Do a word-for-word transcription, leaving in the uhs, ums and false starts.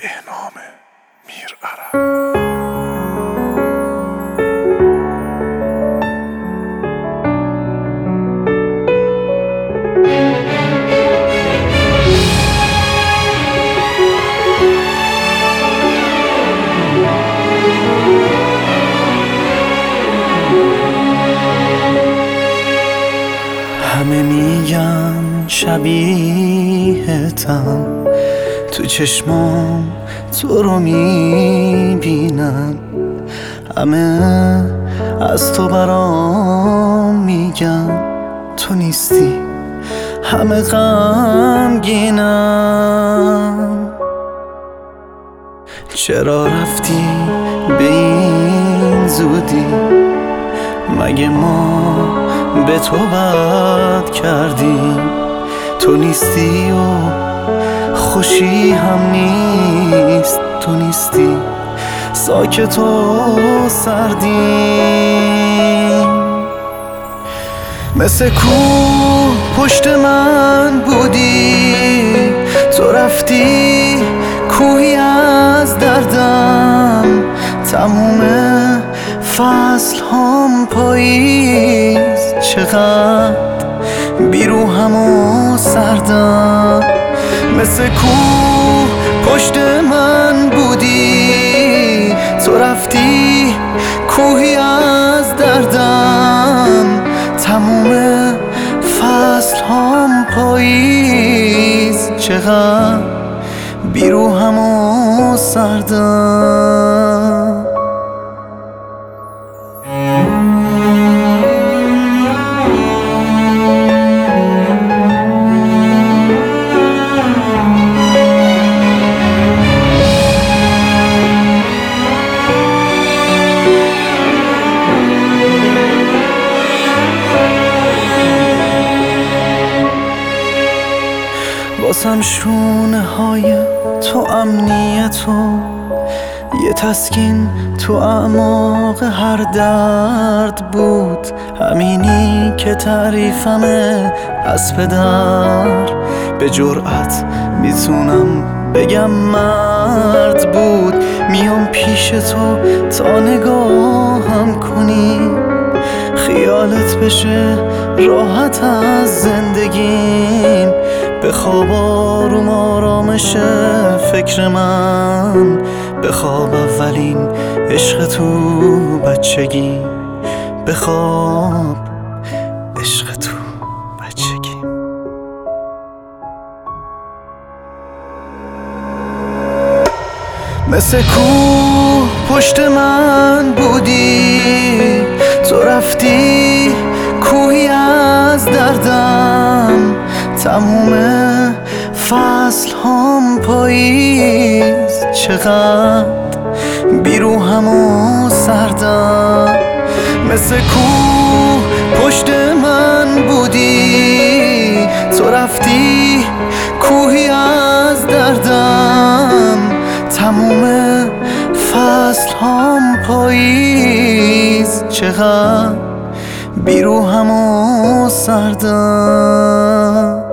بهنام میرعرب. همه میگن شبیهتم، تو چشمام تو رو میبینم. همه از تو برام میگن تو نیستی، همه غمگینم. چرا رفتی به این زودی؟ مگه ما به تو بد کردیم؟ تو نیستی و خوشی هم نیست، تو نیستی ساکت و سردیم. مثل کوه پشت من بودی، تو رفتی کوهی از دردم. تموم فصل هم پاییز، چقدر بیروهم و سردم. مثل کوه پشت من بودی، تو رفتی کوهی از دردم. تموم فصل هم پاییز، چقدر بیروهم و سردم. واسم شونه های تو امنیت و یه تسکین تو اعماق هر درد بود. همینی که تعریفمه از پدر، به جرأت میتونم بگم مرد بود. میام پیش تو تا نگاهم کنی، خیالت بشه راحت از زندگیم. بخواب آروم آرامش فکر من، بخواب اولین عشق تو بچگی. بخواب عشق تو بچگی. مثل کوه پشت من بودی، تو رفتی کوهی از دردم. تموم فصل هم پاییز، چقدر بیروهم و سردم. مثل کوه پشت من بودی، تو رفتی کوهی از دردم. تموم فصل هم پاییز، چقدر بیروهم و سردم.